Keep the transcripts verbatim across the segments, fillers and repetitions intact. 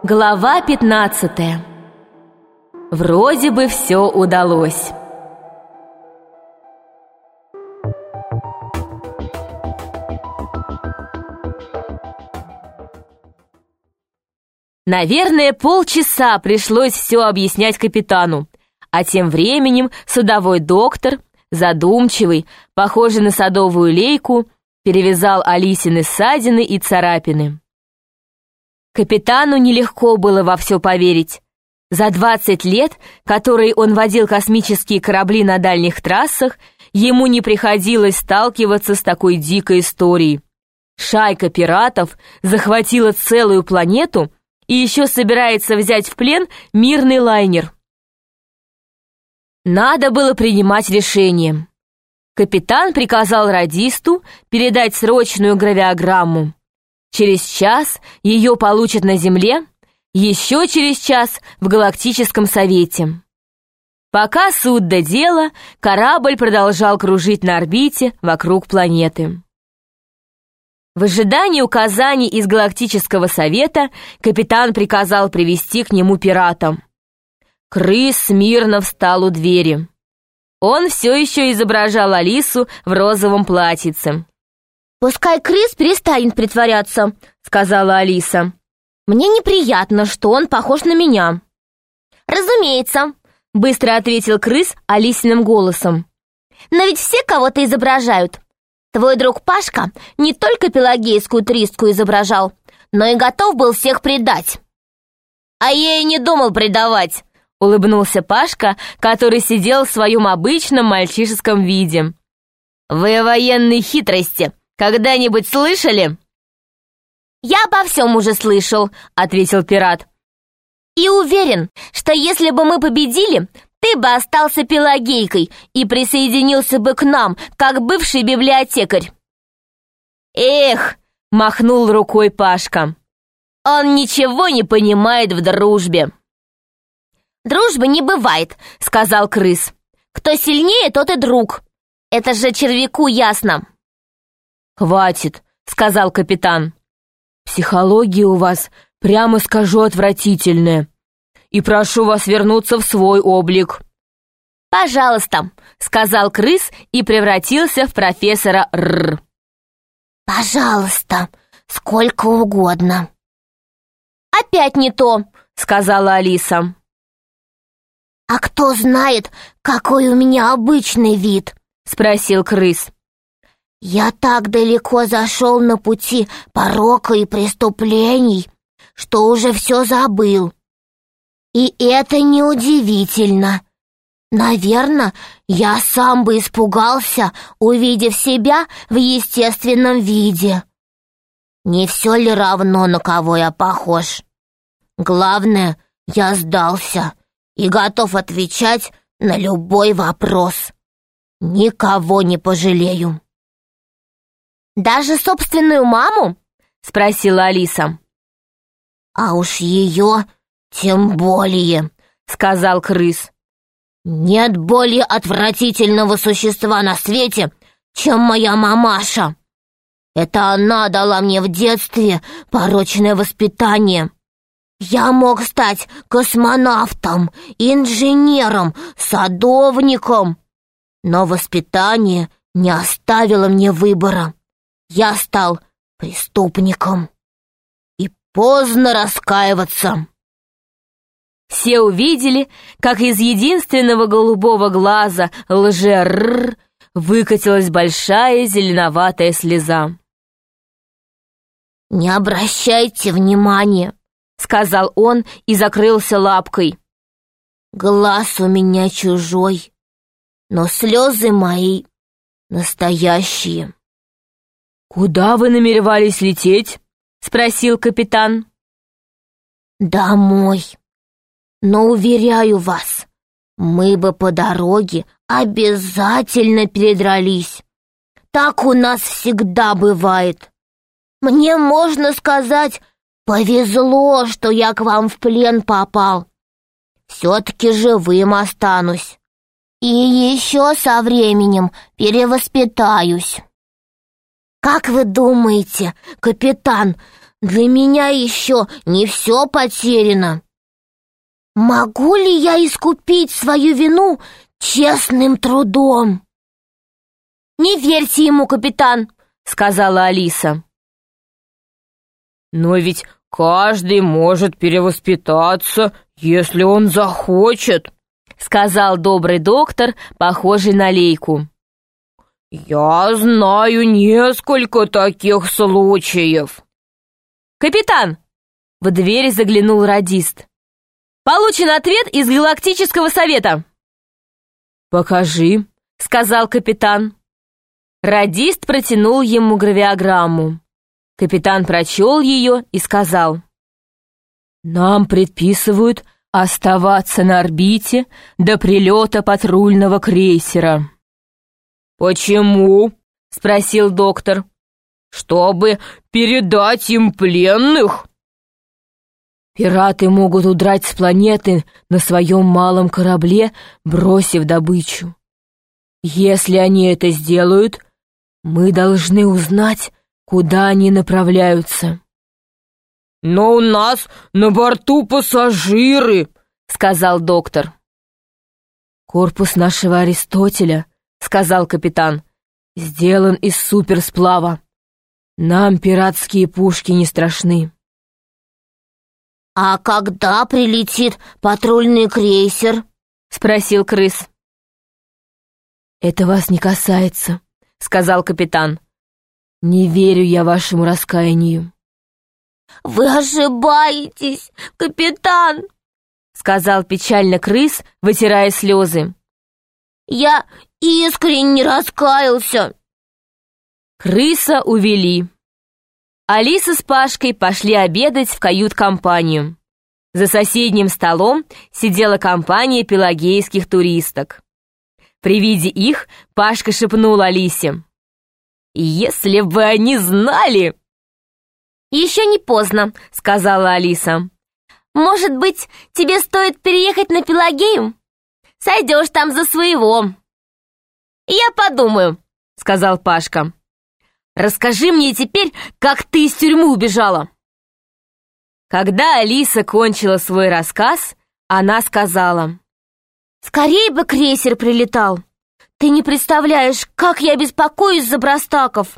Глава пятнадцатая. Вроде бы все удалось. Наверное, полчаса пришлось все объяснять капитану, а тем временем судовой доктор, задумчивый, похожий на садовую лейку, перевязал Алисины ссадины и царапины. Капитану нелегко было во все поверить. За двадцать лет, которые он водил космические корабли на дальних трассах, ему не приходилось сталкиваться с такой дикой историей. Шайка пиратов захватила целую планету и еще собирается взять в плен мирный лайнер. Надо было принимать решение. Капитан приказал радисту передать срочную гравиограмму. Через час ее получат на Земле, еще через час в Галактическом Совете. Пока суд до дела, корабль продолжал кружить на орбите вокруг планеты. В ожидании указаний из Галактического Совета капитан приказал привести к нему пирата. Крыс смирно встал у двери. Он все еще изображал Алису в розовом платьице. «Пускай крыс перестанет притворяться», — сказала Алиса. «Мне неприятно, что он похож на меня». «Разумеется», — быстро ответил крыс Алисиным голосом. «Но ведь все кого-то изображают. Твой друг Пашка не только пелагейскую тристку изображал, но и готов был всех предать». «А я и не думал предавать», — улыбнулся Пашка, который сидел в своем обычном мальчишеском виде. «Вы о военной хитрости когда-нибудь слышали?» «Я обо всем уже слышал», — ответил пират. «И уверен, что если бы мы победили, ты бы остался пелагейкой и присоединился бы к нам, как бывший библиотекарь». «Эх», — махнул рукой Пашка, — «он ничего не понимает в дружбе». «Дружбы не бывает», — сказал крыс. «Кто сильнее, тот и друг. Это же червяку ясно». «Хватит», — сказал капитан. «Психология у вас, прямо скажу, отвратительная. И прошу вас вернуться в свой облик». «Пожалуйста», — сказал крыс и превратился в профессора Р. «Пожалуйста, сколько угодно». «Опять не то», — сказала Алиса. «А кто знает, какой у меня обычный вид?» — спросил крыс. «Я так далеко зашел на пути порока и преступлений, что уже все забыл. И это неудивительно. Наверное, я сам бы испугался, увидев себя в естественном виде. Не все ли равно, на кого я похож? Главное, я сдался и готов отвечать на любой вопрос. Никого не пожалею». «Даже собственную маму?» — спросила Алиса. «А уж ее тем более», — сказал крыс. «Нет более отвратительного существа на свете, чем моя мамаша. Это она дала мне в детстве порочное воспитание. Я мог стать космонавтом, инженером, садовником, но воспитание не оставило мне выбора. Я стал преступником. И поздно раскаиваться». Все увидели, как из единственного голубого глаза лже-р выкатилась большая зеленоватая слеза. «Не обращайте внимания», — сказал он и закрылся лапкой. «Глаз у меня чужой, но слезы мои настоящие». «Куда вы намеревались лететь?» — спросил капитан. «Домой. Но, уверяю вас, мы бы по дороге обязательно передрались. Так у нас всегда бывает. Мне, можно сказать, повезло, что я к вам в плен попал. Все-таки живым останусь. И еще со временем перевоспитаюсь. Как вы думаете, капитан, для меня еще не все потеряно. Могу ли я искупить свою вину честным трудом?» «Не верьте ему, капитан», — сказала Алиса. «Но ведь каждый может перевоспитаться, если он захочет», — сказал добрый доктор, похожий на Лейку. «Я знаю несколько таких случаев». «Капитан!» — в дверь заглянул радист. «Получен ответ из Галактического совета». «Покажи», — сказал капитан. Радист протянул ему гравиограмму. Капитан прочел ее и сказал: «Нам предписывают оставаться на орбите до прилета патрульного крейсера». «Почему?» — спросил доктор. «Чтобы передать им пленных?» «Пираты могут удрать с планеты на своем малом корабле, бросив добычу. Если они это сделают, мы должны узнать, куда они направляются». «Но у нас на борту пассажиры», — сказал доктор. «Корпус нашего Аристотеля», — сказал капитан, — «сделан из суперсплава. Нам пиратские пушки не страшны». «А когда прилетит патрульный крейсер?» — спросил крыс. «Это вас не касается», — сказал капитан. «Не верю я вашему раскаянию». «Вы ошибаетесь, капитан», — сказал печально крыс, вытирая слезы. «Я искренне раскаялся». Крыса увели. Алиса с Пашкой пошли обедать в кают-компанию. За соседним столом сидела компания пелагейских туристок. При виде их Пашка шепнул Алисе: «Если бы они знали!» «Еще не поздно», — сказала Алиса. «Может быть, тебе стоит переехать на Пелагею? Сойдешь там за своего». «Я подумаю», — сказал Пашка. «Расскажи мне теперь, как ты из тюрьмы убежала». Когда Алиса кончила свой рассказ, она сказала: «Скорей бы крейсер прилетал. Ты не представляешь, как я беспокоюсь за простаков».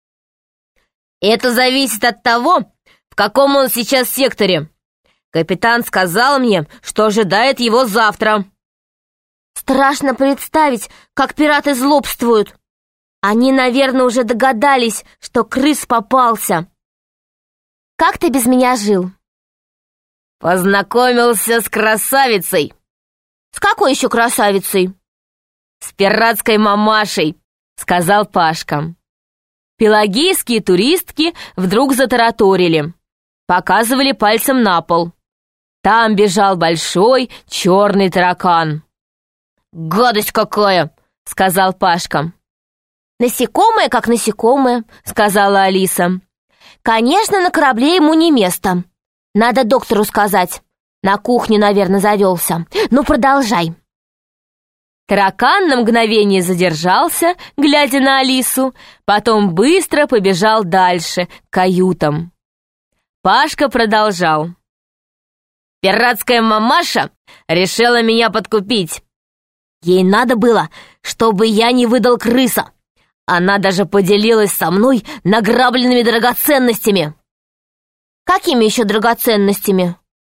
«Это зависит от того, в каком он сейчас секторе. Капитан сказал мне, что ожидает его завтра». «Страшно представить, как пираты злобствуют. Они, наверное, уже догадались, что крыс попался. Как ты без меня жил?» «Познакомился с красавицей». «С какой еще красавицей?» «С пиратской мамашей», — сказал Пашка. Пелагейские туристки вдруг затараторили, показывали пальцем на пол. Там бежал большой черный таракан. «Гадость какая!» — сказал Пашка. «Насекомое, как насекомое», — сказала Алиса. «Конечно, на корабле ему не место. Надо доктору сказать. На кухне, наверное, завелся. Ну, продолжай». Таракан на мгновение задержался, глядя на Алису, потом быстро побежал дальше, к каютам. Пашка продолжал. «Пиратская мамаша решила меня подкупить. Ей надо было, чтобы я не выдал крыса. Она даже поделилась со мной награбленными драгоценностями». «Какими еще драгоценностями?»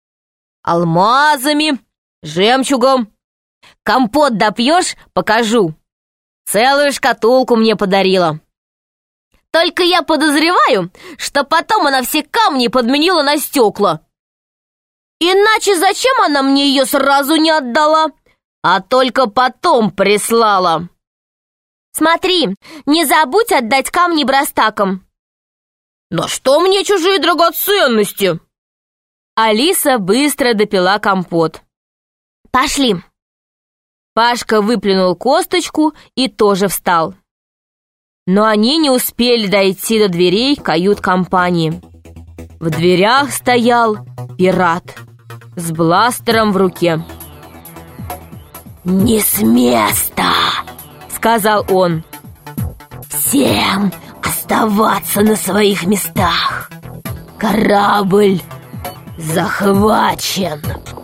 «Алмазами, жемчугом. Компот допьешь, покажу. Целую шкатулку мне подарила. Только я подозреваю, что потом она все камни подменила на стекла. Иначе зачем она мне ее сразу не отдала, а только потом прислала?» «Смотри, не забудь отдать камни брастакам». «На что мне чужие драгоценности?» Алиса быстро допила компот. «Пошли». Пашка выплюнул косточку и тоже встал. Но они не успели дойти до дверей кают-компании. В дверях стоял пират с бластером в руке. «Не с места!» — сказал он. «Всем оставаться на своих местах!» Корабль захвачен.